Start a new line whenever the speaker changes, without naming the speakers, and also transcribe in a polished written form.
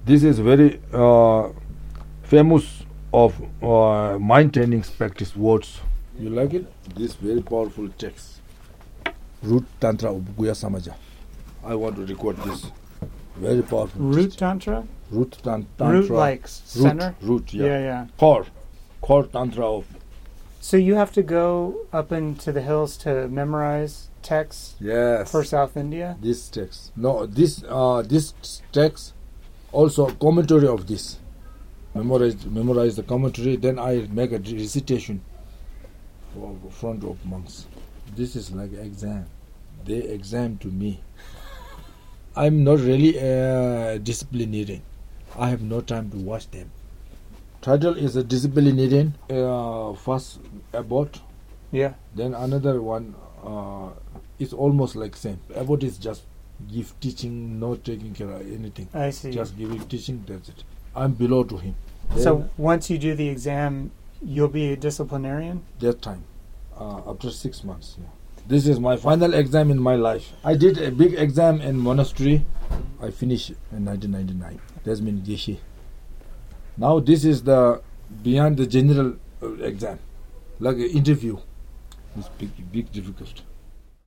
This is very famous of mind training practice words. You like it? This very powerful text. Root Tantra of Guya Samaja. I want to record this. Very powerful.
Root Tantra?
Root Tantra.
Root like center?
Root, yeah.
Yeah.
Core Tantra of.
So you have to go up into the hills to memorize texts for South India?
This text. No, this text, also commentary of this. Memorize the commentary, then I make a recitation for front of monks. This is like exam. They exam to me. I'm not really disciplinarian. I have no time to watch them. Title is a disciplinarian. First abbot.
Yeah.
Then another one is almost like same. Abbot is just give teaching, not taking care of anything.
I see.
Just giving teaching, that's it. I'm below to him.
So once you do the exam, you'll be a disciplinarian?
That time. After 6 months. Yeah. This is my final exam in my life. I did a big exam in monastery. I finished in 1999. That's mean Geshe. Now this is the beyond the general exam, like an interview. It's big difficult.